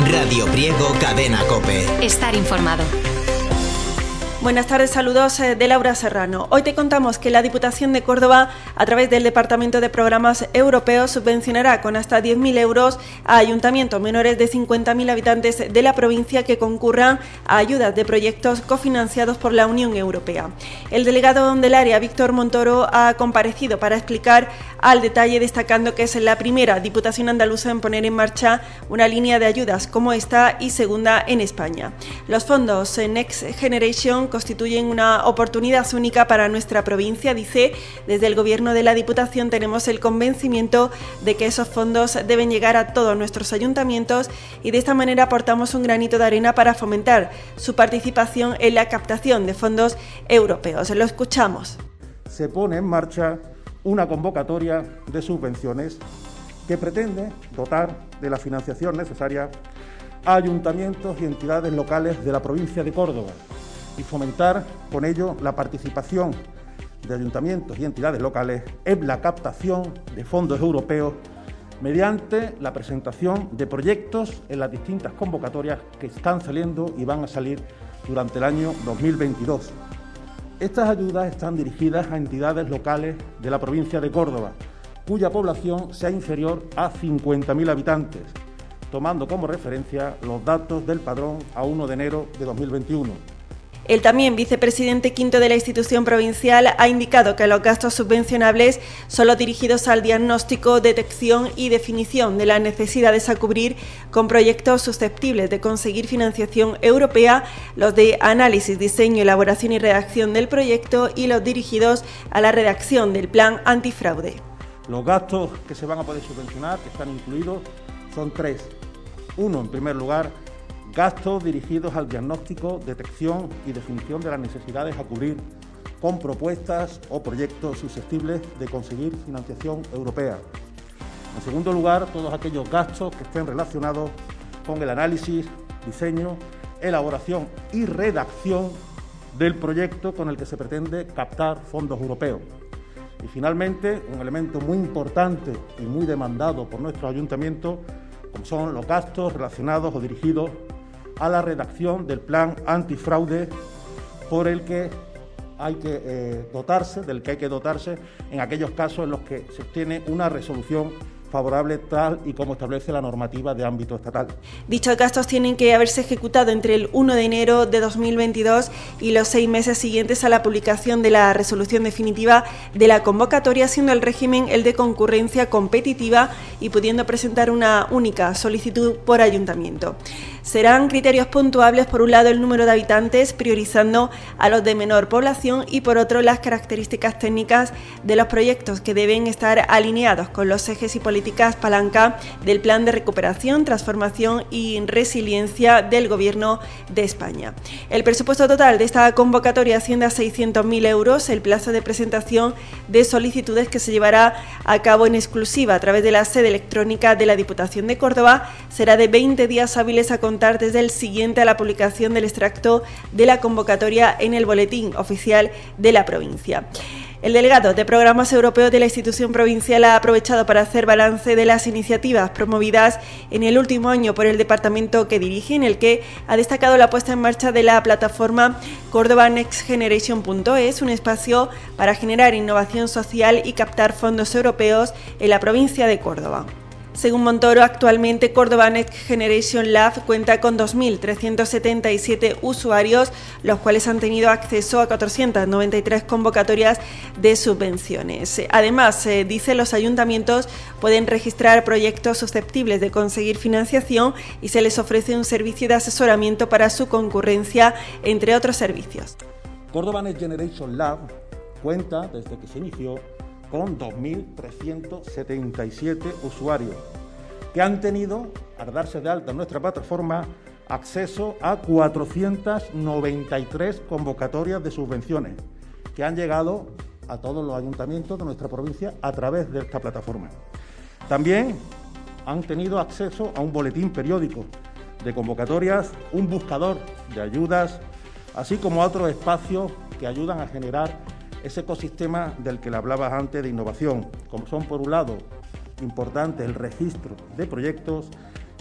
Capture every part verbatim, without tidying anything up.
Radio Priego, Cadena COPE. Estar informado. Buenas tardes, saludos de Laura Serrano. Hoy te contamos que la Diputación de Córdoba, a través del Departamento de Programas Europeos, subvencionará con hasta diez mil euros a ayuntamientos menores de cincuenta mil habitantes de la provincia que concurran a ayudas de proyectos cofinanciados por la Unión Europea. El delegado del área, Víctor Montoro, ha comparecido para explicar al detalle, destacando que es la primera Diputación andaluza en poner en marcha una línea de ayudas como esta y segunda en España. Los fondos Next Generation constituyen una oportunidad única para nuestra provincia, dice. Desde el Gobierno de la Diputación tenemos el convencimiento de que esos fondos deben llegar a todos nuestros ayuntamientos y de esta manera aportamos un granito de arena para fomentar su participación en la captación de fondos europeos. Lo escuchamos. Se pone en marcha una convocatoria de subvenciones que pretende dotar de la financiación necesaria a ayuntamientos y entidades locales de la provincia de Córdoba y fomentar con ello la participación de ayuntamientos y entidades locales en la captación de fondos europeos mediante la presentación de proyectos en las distintas convocatorias que están saliendo y van a salir durante el año dos mil veintidós. Estas ayudas están dirigidas a entidades locales de la provincia de Córdoba, cuya población sea inferior a cincuenta mil habitantes, tomando como referencia los datos del padrón a primero de enero de dos mil veintiuno. El también vicepresidente quinto de la institución provincial ha indicado que los gastos subvencionables son los dirigidos al diagnóstico, detección y definición de las necesidades a cubrir con proyectos susceptibles de conseguir financiación europea, los de análisis, diseño, elaboración y redacción del proyecto y los dirigidos a la redacción del plan antifraude. Los gastos que se van a poder subvencionar, que están incluidos, son tres. Uno, en primer lugar, gastos dirigidos al diagnóstico, detección y definición de las necesidades a cubrir con propuestas o proyectos susceptibles de conseguir financiación europea. En segundo lugar, todos aquellos gastos que estén relacionados con el análisis, diseño, elaboración y redacción del proyecto con el que se pretende captar fondos europeos. Y finalmente, un elemento muy importante y muy demandado por nuestros ayuntamientos, como son los gastos relacionados o dirigidos a la redacción del plan antifraude por el que hay que eh, dotarse, del que hay que dotarse en aquellos casos en los que se obtiene una resolución favorable tal y como establece la normativa de ámbito estatal. Dichos gastos tienen que haberse ejecutado entre el primero de enero de dos mil veintidós y los seis meses siguientes a la publicación de la resolución definitiva de la convocatoria, siendo el régimen el de concurrencia competitiva y pudiendo presentar una única solicitud por ayuntamiento. Serán criterios puntuables, por un lado el número de habitantes, priorizando a los de menor población, y por otro las características técnicas de los proyectos, que deben estar alineados con los ejes y políticas palanca del Plan de Recuperación, Transformación y Resiliencia del Gobierno de España. El presupuesto total de esta convocatoria asciende a seiscientos mil euros. El plazo de presentación de solicitudes, que se llevará a cabo en exclusiva a través de la sede electrónica de la Diputación de Córdoba, será de veinte días hábiles a contar desde el siguiente a la publicación del extracto de la convocatoria en el Boletín Oficial de la provincia. El delegado de Programas Europeos de la institución provincial ha aprovechado para hacer balance de las iniciativas promovidas en el último año por el departamento que dirige, en el que ha destacado la puesta en marcha de la plataforma Córdoba Next Generation punto es, un espacio para generar innovación social y captar fondos europeos en la provincia de Córdoba. Según Montoro, actualmente Córdoba Next Generation Lab cuenta con dos mil trescientos setenta y siete usuarios, los cuales han tenido acceso a cuatrocientas noventa y tres convocatorias de subvenciones. Además, eh, dice, los ayuntamientos pueden registrar proyectos susceptibles de conseguir financiación y se les ofrece un servicio de asesoramiento para su concurrencia, entre otros servicios. Córdoba Next Generation Lab cuenta, desde que se inició, con dos mil trescientos setenta y siete usuarios que han tenido, al darse de alta en nuestra plataforma, acceso a cuatrocientas noventa y tres convocatorias de subvenciones que han llegado a todos los ayuntamientos de nuestra provincia a través de esta plataforma. También han tenido acceso a un boletín periódico de convocatorias, un buscador de ayudas, así como a otros espacios que ayudan a generar ese ecosistema del que le hablabas antes de innovación, como son, por un lado, importante el registro de proyectos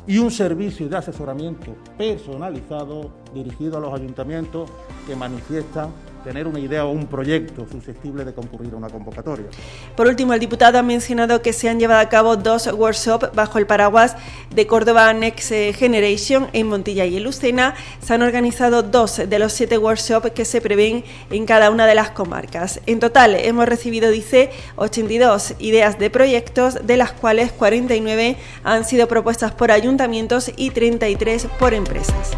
y un servicio de asesoramiento personalizado dirigido a los ayuntamientos que manifiestan tener una idea o un proyecto susceptible de concurrir a una convocatoria. Por último, el diputado ha mencionado que se han llevado a cabo dos workshops bajo el paraguas de Córdoba Next Generation en Montilla y en Lucena. Se han organizado dos de los siete workshops que se prevén en cada una de las comarcas. En total, hemos recibido, dice, ochenta y dos ideas de proyectos, de las cuales cuarenta y nueve han sido propuestas por ayuntamientos y treinta y tres por empresas.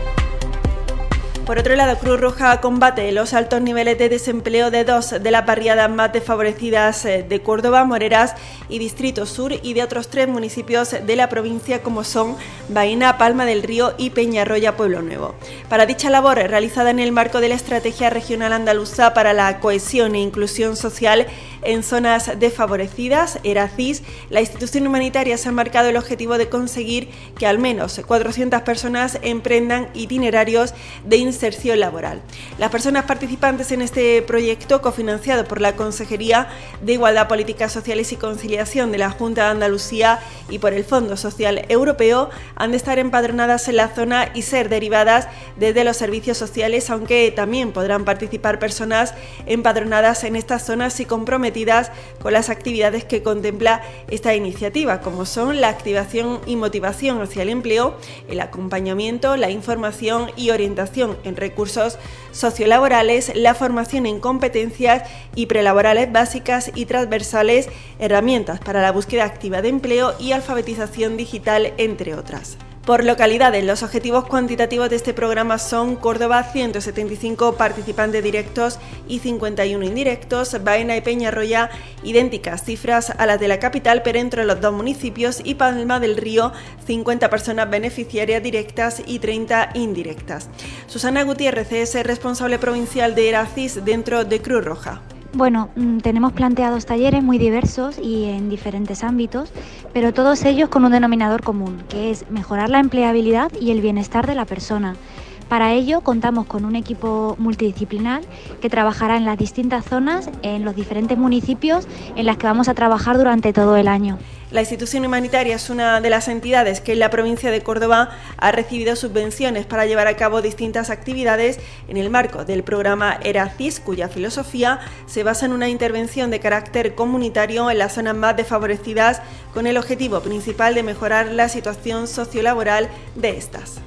Por otro lado, Cruz Roja combate los altos niveles de desempleo de dos de las barriadas más desfavorecidas de Córdoba, Moreras y Distrito Sur, y de otros tres municipios de la provincia como son Baena, Palma del Río y Peñarroya, Pueblo Nuevo. Para dicha labor, realizada en el marco de la Estrategia Regional Andaluza para la Cohesión e Inclusión Social en Zonas Desfavorecidas, ERACIS, la institución humanitaria se ha marcado el objetivo de conseguir que al menos cuatrocientas personas emprendan itinerarios de inserción laboral. Las personas participantes en este proyecto, cofinanciado por la Consejería de Igualdad, Políticas Sociales y Conciliación de la Junta de Andalucía y por el Fondo Social Europeo, han de estar empadronadas en la zona y ser derivadas desde los servicios sociales, aunque también podrán participar personas empadronadas en estas zonas y comprometidas con las actividades que contempla esta iniciativa, como son la activación y motivación hacia el empleo, el acompañamiento, la información y orientación en recursos sociolaborales, la formación en competencias y prelaborales básicas y transversales, herramientas para la búsqueda activa de empleo y alfabetización digital, entre otras. Por localidades, los objetivos cuantitativos de este programa son Córdoba, ciento setenta y cinco participantes directos y cincuenta y uno indirectos, Baena y Peñarroya, idénticas cifras a las de la capital, pero entre los dos municipios, y Palma del Río, cincuenta personas beneficiarias directas y treinta indirectas. Susana Gutiérrez es responsable provincial de ERACIS dentro de Cruz Roja. Bueno, tenemos planteados talleres muy diversos y en diferentes ámbitos, pero todos ellos con un denominador común, que es mejorar la empleabilidad y el bienestar de la persona. Para ello contamos con un equipo multidisciplinar que trabajará en las distintas zonas, en los diferentes municipios en las que vamos a trabajar durante todo el año. La institución humanitaria es una de las entidades que en la provincia de Córdoba ha recibido subvenciones para llevar a cabo distintas actividades en el marco del programa ERACIS, cuya filosofía se basa en una intervención de carácter comunitario en las zonas más desfavorecidas, con el objetivo principal de mejorar la situación sociolaboral de estas.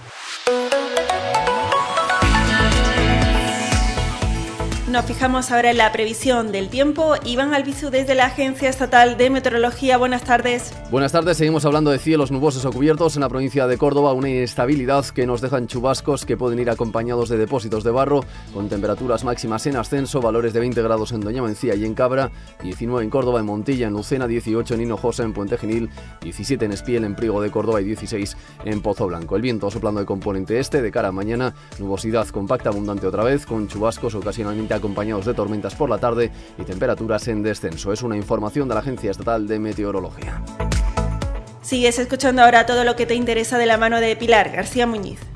Nos fijamos ahora en la previsión del tiempo. Iván Albizu, desde la Agencia Estatal de Meteorología. Buenas tardes. Buenas tardes. Seguimos hablando de cielos nubosos o cubiertos en la provincia de Córdoba. Una inestabilidad que nos dejan chubascos que pueden ir acompañados de depósitos de barro, con temperaturas máximas en ascenso, valores de veinte grados en Doña Mencía y en Cabra, diecinueve en Córdoba, en Montilla, en Lucena, dieciocho en Hinojosa, en Puente Genil, diecisiete en Espiel, en Priego de Córdoba y dieciséis en Pozo Blanco. El viento soplando de componente este. De cara a mañana, nubosidad compacta abundante otra vez, con chubascos ocasionalmente acompañados de tormentas por la tarde y temperaturas en descenso. Es una información de la Agencia Estatal de Meteorología. Sigues escuchando ahora todo lo que te interesa de la mano de Pilar García Muñiz.